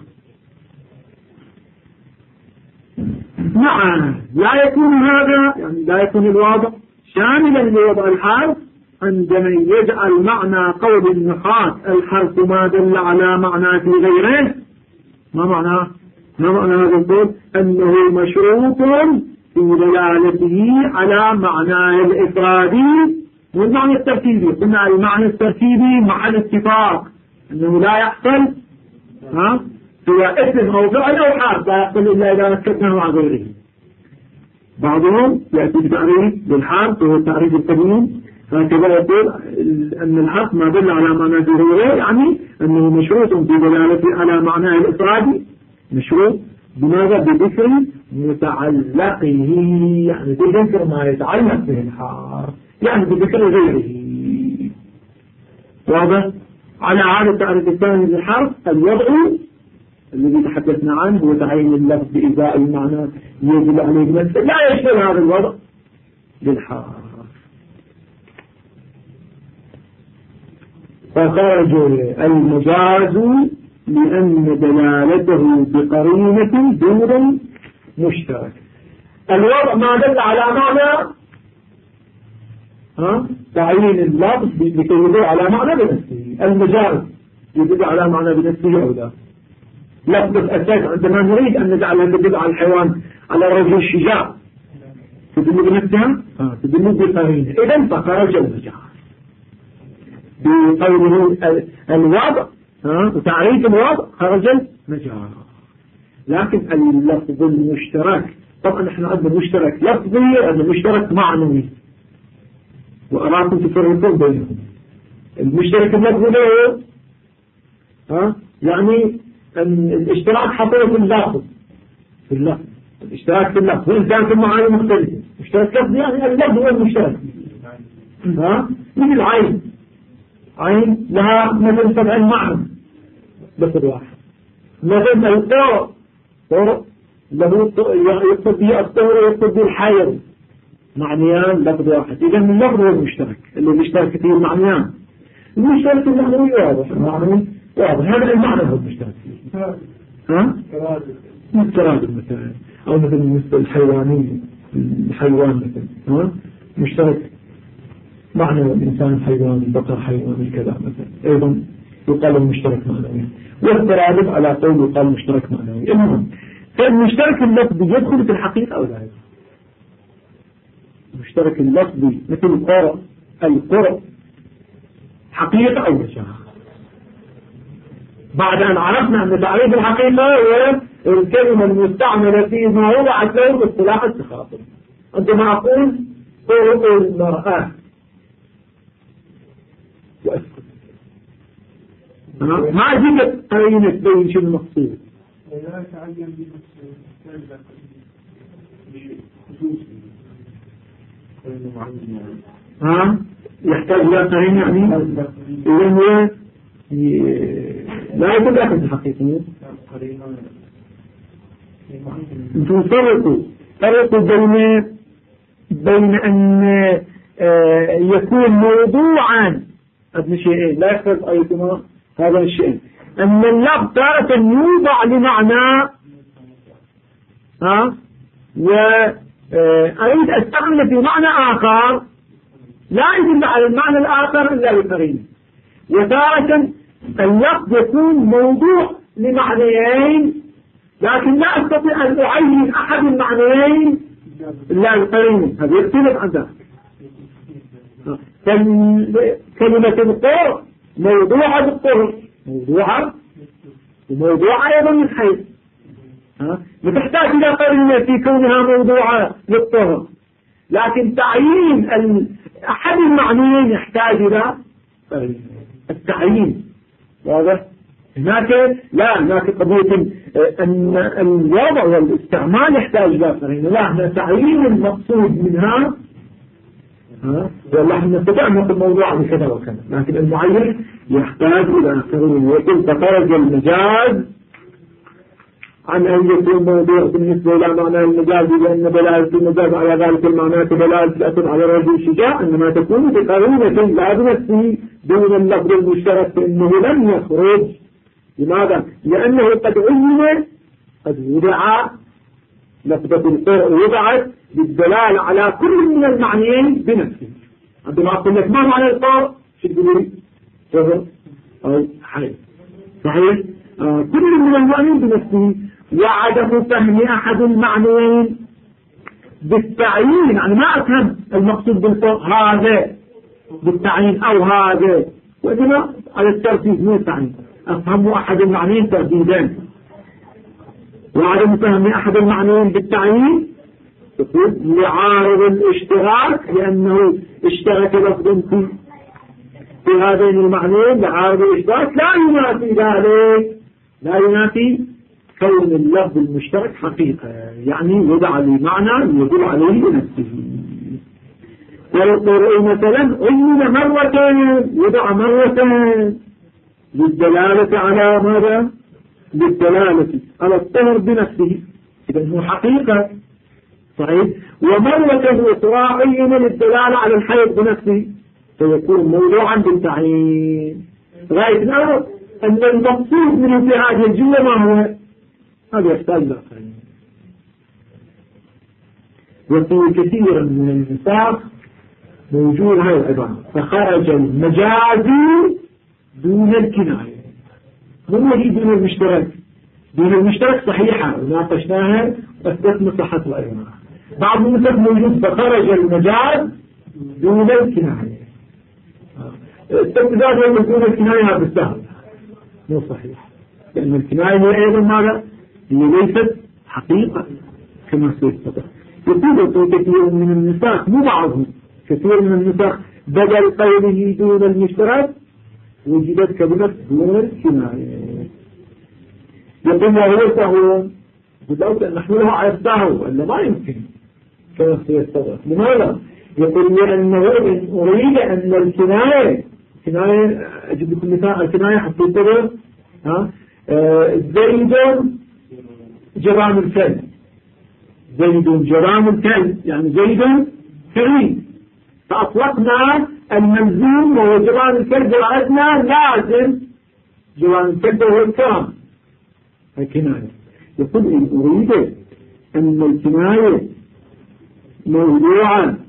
نعم، لا يكون هذا يعني لا يكون الوضع شاملا لوضع الحرف عندما يجعل معنى قول النحاة الحرف ما دل على معنى في غيره. ما معناه؟ ما معنى هذا القول؟ أنه مشروط في دلالته على معنى الإفرادي والمعنى الترتيبي. قلنا المعنى الترتيبي مع الاتفاق أنه لا يحصل ها سواء اسم أو فعل أو حرف، لا يحصل إلا إذا ركبناه مع غيره. بعضهم يأتي بتعريف للحرف وهو التعريف القديم، هكذا يقول أن الحرف ما دل على معنى في غيره، يعني أنه مشروط في دلالته على معناه الإفرادي، مشروط بماذا؟ بذكر متعلقه، يعني بذكر ما يتعلق به الحرف، يعني بذكر غيره. واضح؟ على هذا التعريف الثاني للحرف الوضع الذي تحدثنا عنه هو تعيين اللفظ بإزاء المعنى يدل عليه بنفسه، لا يشمل هذا الوضع للحرف. فخرج المجاز لأن دلالته بقرينة دون مشترك. الوضع ما دل على معنى ها تعيين اللفظ لكي يدل على معنى بنفسه. المجاز يدل على معنى بنفسه أو لا؟ لفظ الأساس عندما نريد أن نجعلها تدل على الحيوان على الرجل الشجاع تدل بنفسها تدل بقرينة. إذن فخرج المجاز بقوله الوضع وتعريف الوضع خرج المجاز. لكن اللفظ المشترك طبعا احنا عندنا مشترك لفظي وعندنا مشترك معنوي، وأراكم تفرقون بينهم. المشترك اللفظي له ها يعني الاشتراك حصل في اللفظ في اللفظ الاشتراك في اللفظ وإن كان في المعاني مختلفة. مشترك لفظي يعني اللفظ هو المشترك. ها من العين، عين لها مثل سبع معنى لفظ واحد. مثل الطور طور له يقصد به الطور ويقصد به الحيض، معنيان لفظ واحد. إذا من اللفظ هو المشترك اللي مشترك فيه المعنيان. المشترك المعنوي واضح، المعنوي واضح، هذا المعنى هو المشترك فيه. ها؟ الترادف مثلا، أو مثل مثل الحيواني الحيوان مثلا ها مشترك معنى الإنسان حيواني، البقر حيواني كذا مثلا، أيضا يقال المشترك معنوي. والترادف على قول يقال مشترك معنوي. المهم فالمشترك اللفظي يدخل في الحقيقة أو لا يدخل؟ المشترك اللفظي مثل القرء، القرء حقيقة أو مجاز؟ بعد أن عرفنا أن تعريف الحقيقة هو الكلمة المستعملة في ما وضعت له باصطلاح التخاطب. عندما أقول قرء المرأة وأسكت ما أجيب قرينة بين شو المقصود. لا يتعين بخصوص ها يحتاج إلى قرينة يعني إذن هو لا يكون داخل الحقيقة. تفرقوا فرقوا بين بين أن يكون موضوعا ابن شيئين لا يختلف أيضا هذا الشيء أن اللفظ تارة يوضع لمعنى ها وأريد أستعمل في معنى آخر لا يدل على المعنى الآخر إلا بالقرينة. وتارة اللفظ يكون موضوع لمعنيين لكن لا أستطيع أن أعين أحد المعنيين إلا بالقرينة. هذا يختلف عن ذلك. كلمة القر موضوعة بالقر موضوعة وموضوعة أيضا من حيث بتحتاج إلى قرينة في كونها موضوعة للطهر لكن تعيين أحد المعنيين يحتاج إلى التعيين. واضح؟ هناك لا هناك قضية أن الوضع والاستعمال يحتاج إلى قرينة لا هنا تعيين المقصود منها ها والله احنا نستطيع نقول الموضوع بكذا وكذا لكن المعين يحتاج إلى قرينة. ويقول تخرج المجاز عن أن يكون موضوع بالنسبة إلى معنى المجاز لأن دلالة المجاز على ذلك المعنى دلالة الأثر على الرجل الشجاع إنما تكون بقرينة لا بنفسه دون اللفظ المشترك فإنه لم يخرج. لماذا؟ لأنه قد علم قد وضع لفظة القرء وضعت بالدلالة على كل من المعنيين بنفسه. عندما أقول لك ما معنى القرء شو تقولي؟ سهل أو حي صحيح؟ آه كل من المعنيين بنفسه وعدم فهم أحد المعنيين بالتعيين يعني ما أفهم المقصود بالقرء هذا بالتعيين أو هذا وإنما على الترتيب مو التعيين أفهم أحد المعنيين ترديدا. وعدم فهم أحد المعنيين بالتعيين تقول لعارض الاشتراك لأنه اشترك لفظ في في هذين المعنيين لعارض الاشتراك لا ينافي ذلك لا ينافي كون اللفظ المشترك حقيقة يعني وضع لي معنى يدل عليه بنفسه. والقرء مثلا علم مرة وضع مرة للدلالة على ماذا؟ للدلالة على الطهر بنفسه إذا هو حقيقة صحيح. ومرة أخرى عين للدلالة على الحيض بنفسه فيكون موضوعا بالتعيين. غاية نعرف أن المقصود منه في هذه الجملة ما هو هذا يحتاج له. وفي كثير من النساء موجود هذه العبارة فخرج المجازي دون الكناية مو هي دون المشترك. دون المشترك صحيحة وناقشناها أثبتنا صحة العبارة. بعض النسخ موجود فخرج المجاز دون الكناية استبداد من دون الكناية بالسهل مو صحيح لأن الكناية هي أيضا ماذا؟ هي ليست حقيقة كما سيستطيع. يقول في كثير من النساء مو بعضهم كثير من النساء بدل قوله دون المشترك وجدت كلمة دون الكناية. يقول وهو سهو بدأت أن نحملها على السهو ولا ما يمكن كما سيستطيع. لماذا؟ يقول لأنه إن أريد أن الكناية الكناية أجيب لكم مثال الكناية حتى يتبع ها زيد جرام الكلب زيد جرام الكلب يعني زيد كريم فأطلقنا الملزوم وهو جرام الكلب وعدنا لازم جرام الكلب وهو الكرام الكناية. يقول إن أريد أن الكناية موضوعا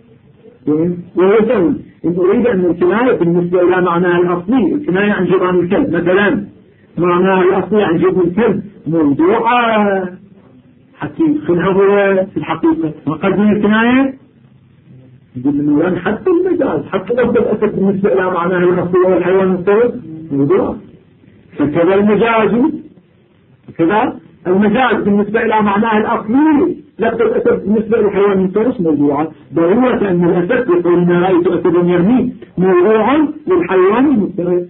وهو سهل إن أريد أن الكناية بالنسبة إلى معناها الأصلي الكناية عن جرام الكلب مثلا معناها الأصلي عن جرام الكلب موضوعا حتى يدخلها هو في الحقيقة وقد من الكناية يقول إنه حتى المجاز حتى لفظ الأسد بالنسبة إلى معناها الأصلي وهو الحيوان المفترض موضوع. فكذا المجاز كذا المجاز بالنسبة إلى معناها الأصلي لفظ الأسد بالنسبة للحيوان المفترس موضوعا ضرورة أن الأسد يقول إن رأيت أسدا يرمي موضوعا للحيوان المفترس.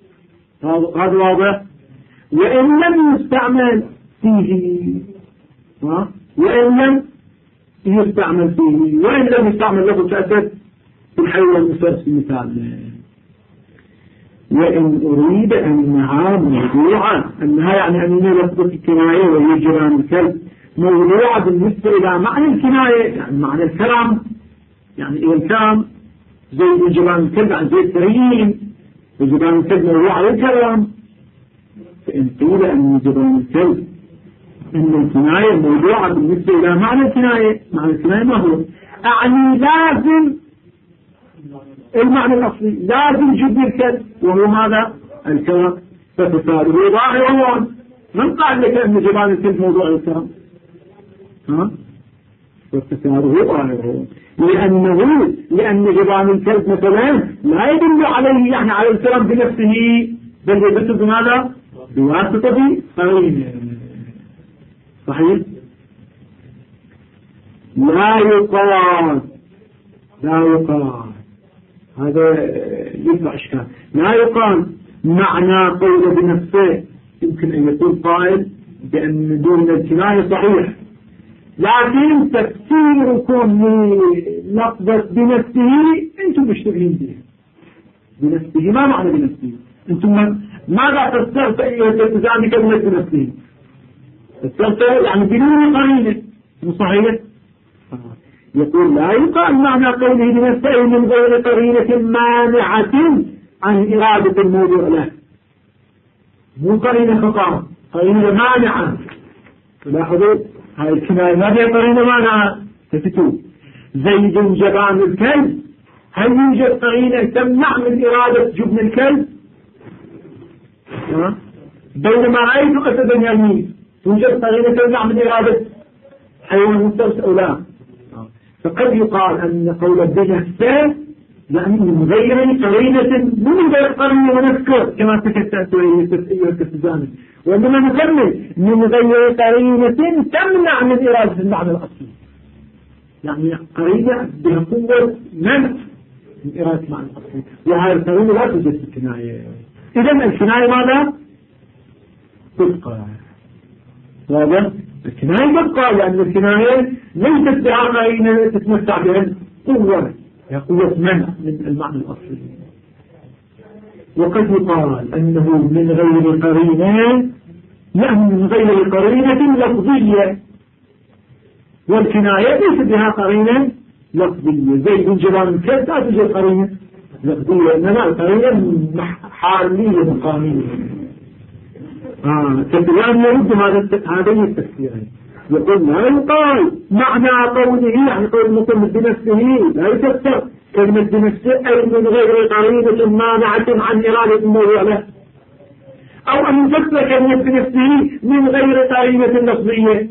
هذا واضح. وإن لم يستعمل فيه وإن لم يستعمل فيه وإن لم يستعمل لفظ الأسد الحيوان المفترس في المثال. وإن أريد أنها موضوعة، أنها يعني أنها لفظة الكناية وهي جيران الكلب موضوعة بالنسبة إلى معنى الكناية، يعني معنى الكلام، يعني إيه الكلام زي جيران الكلب عن زي الكريم، وجيران الكلب موضوعة للكلام. فإن قيل أن جيران الكلب أن الكناية موضوعة بالنسبة إلى معنى الكناية، معنى الكناية ما هو؟ أعني لازم المعنى الأصلي، لازم جد الكلب وهو ماذا؟ الكلام. ففساده ظاهر. من قال لك أن جبال الكلب موضوع الكلام؟ ها؟ ففساده ظاهر، لأنه لأن جبال الكلب مثلا لا يدل عليه يعني على الكلام بنفسه، بل يدل بماذا؟ بواسطة قرينة. صحيح؟ لا يقال لا يقال هذا يطلع إشكال. لا يقال معنى قول بنفسه، يمكن أن يكون قائل بأن دون الكناية صحيح، لكن تفسيركم للفظة بنفسه أنتم مشتبهين به. بنفسه ما معنى بنفسه؟ أنتم ماذا فسرت أيها التزام كلمة بنفسه؟ فسرت يعني بدون قرينة، مو صحيح؟ يقول لا يقال معنى قوله بنفسه من غير قرينة مانعة عن إرادة الموضوع له. مو قرينة خطأ، قرينة مانعة. تلاحظوا هاي الكناية ما فيها قرينة مانعة. تفتوا زيد جبان الكلب، هل يوجد قرينة تمنع من إرادة جبن الكلب؟ بينما رأيت أسدا يمين، توجد قرينة تمنع من إرادة حيوان مفترس أو لا؟ فقد يقال أن قول بنفسه يعني من غير قرينة، من غير قرينة ونذكر كما تكتأت أيها التزامي، وإنما نكمل من غير قرينة تمنع من إرادة المعنى الأصلي، يعني قرينة بها قوة منع من إرادة المعنى الأصلي، وهذه القرينة لا توجد في الكناية. إذن الكناية ماذا؟ تبقى. واضح؟ الكناية تبقى، لأن الكناية ليست بها قرينة تتمتع بها قوة، هي قوة منع من المعنى الأصلي. وقد يقال أنه من غير قرينة، يعني من غير قرينة لفظية، والكناية ليست بها قرينة لفظية، زي من جبال الكلب لا توجد قرينة لفظية، إنما القرينة حالية مقامية. آه تبيان يرد هذا هذين التفسيرين. يقول لا يقال معنى قوله يعني قول المصنف بنفسه لا يفسر كلمة بنفسه أي من غير قرينة مانعة عن إرادة الموضوع له، أو أن يفسر كلمة بنفسه من غير قرينة لفظية.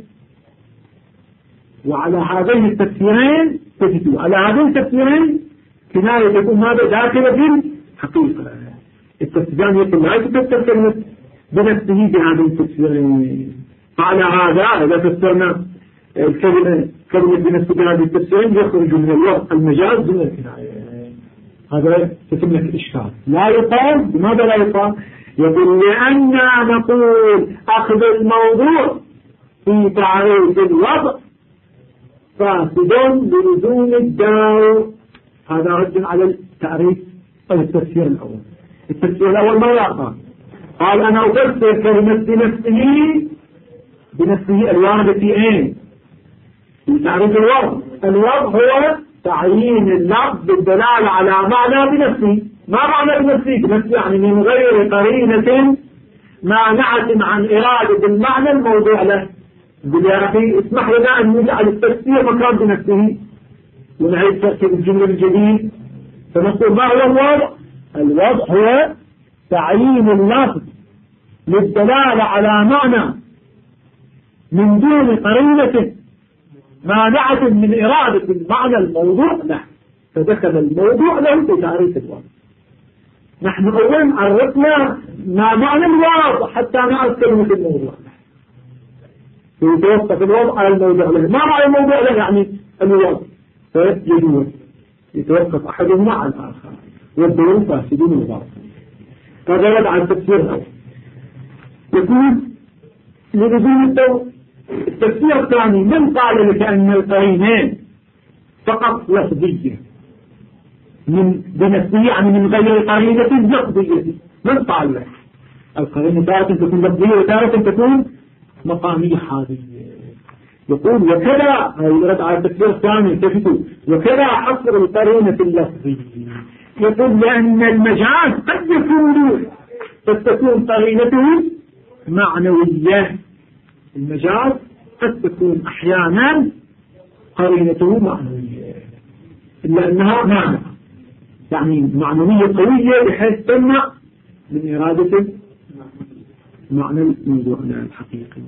وعلى هذين التفسيرين تجدوا على هذين التفسيرين كناية تكون ماذا داخلة في الحقيقة. التفسيران يقول لا يفسر كلمة بنفسه بهذه التفسيرين. فعلى هذا إذا فسرنا الكلمة كلمة بنفسه بهذه التفسيرين يخرج من الوضع المجاز من الكناية. هذا تتم لك الإشكال. لا يقال. لماذا لا يقال؟ يقول لأننا نقول أخذ الموضوع في تعريف الوضع فاسد بلزوم الدار. هذا رد على التعريف أو التفسير الأول. التفسير الأول ما يقال، قال أنا أفسر كلمة بنفسه بنفسه الواردة في ايه؟ في تعريف الوضع. الوضع هو تعيين اللفظ بالدلالة على معنى بنفسه. ما معنى بنفسه؟ بنفسه يعني من غير قرينة مانعة عن إرادة المعنى الموضوع له. يا أخي اسمح لنا أن نجعل التفسير مكان بنفسه ونعيد تركيب الجملة الجديد. فنقول ما هو الوضع؟ الوضع هو تعيين اللفظ للدلالة على معنى من دون قرينة مانعة من إرادة المعنى الموضوع له، فدخل الموضوع له في تعريف الوضع. نحن أولا عرفنا ما معنى الوضع حتى نعرف كلمة الموضوع له، يتوقف الوضع على الموضوع له. ما معنى الموضوع له؟ يعني الوضع، فيجوز يتوقف أحدهما على الآخر والدول فاسدين وباطل. هذا رد على التفسير الأول. يقول لنزول الدور. التفسير الثاني من قال لك أن القرينين فقط لفظية؟ من بنفسه يعني من غير قرينة لفظية. من قال لك القرينة تارة تكون لفظية وتارة تكون مقامية حالية. يقول وكذا يرد على التفسير الثاني تفتوا وكذا حصر القرينة اللفظية. يقول لأن المجاز قد يكون قد تكون قرينته معنوية. المجاز قد تكون أحيانا قرينته معنوية إلا أنها معنى يعني معنوية قوية بحيث تمنع من إرادة معنى الموضوع الحقيقي.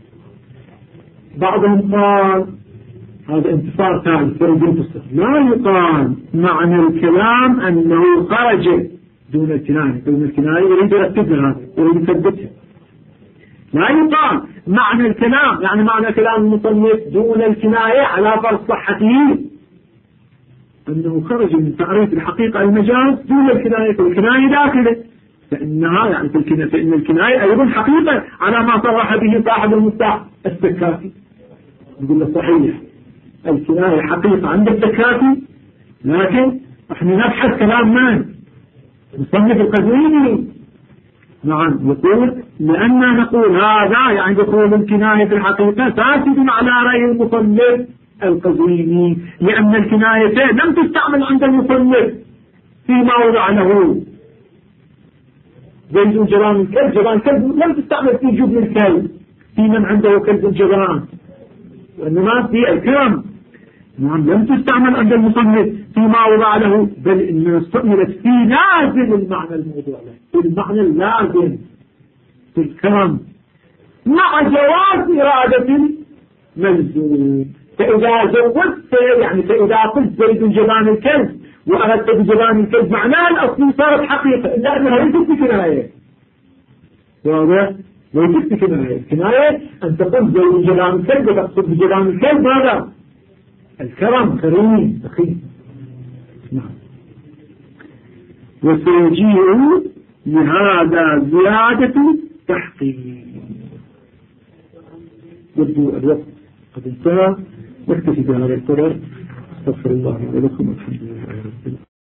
بعضهم قال هذا انتصار ثالث لا يقال معنى الكلام أنه خرج دون الكناية. دون الكناية يريد يرتبها هذا يريد يثبتها. لا يقال معنى الكلام يعني معنى كلام المصنف دون الكناية على فرض صحته أنه خرج من تعريف الحقيقة المجاز دون الكناية. والكناية داخله فإنها يعني في الكناية فإن الكناية أيضا حقيقة على ما صرح به صاحب المفتاح السكافي. نقول له صحيح الكناية حقيقة عند السكافي لكن احنا نبحث كلام من مصنف القزويني. نعم يقول لأننا نقول هذا يعني دخول الكناية في الحقيقة فاسد على رأي المصنف القزويني لأن الكناية لم تستعمل عند المصنف فيما وضع له زيد جبان الكلب. جبان الكلب لم تستعمل في جبن الكلب في من عنده كلب الجبان وإنما في الكلام. نعم لم تستعمل عند المصنف فيما وضع له بل إنما استعملت في لازم المعنى الموضوع له المعنى اللازم في الكلام مع جواز إرادة الملزوم. فإذا زودت يعني فإذا قلت زيد جبان الكلب وأردت بجبان الكلب معناه الأصلي صارت حقيقة إلا أنها ليست كناية. واضح؟ ليست كناية. كناية أن تقول زيد جبان الكلب وتقصد بجبان الكلب هذا الكرم كريم أخي. نعم وسيجيء لهذا زيادة تحقيق. يبدو الوقت قد انتهى نكتفي بهذا القدر. استغفر الله ولكم والحمد لله رب العالمين.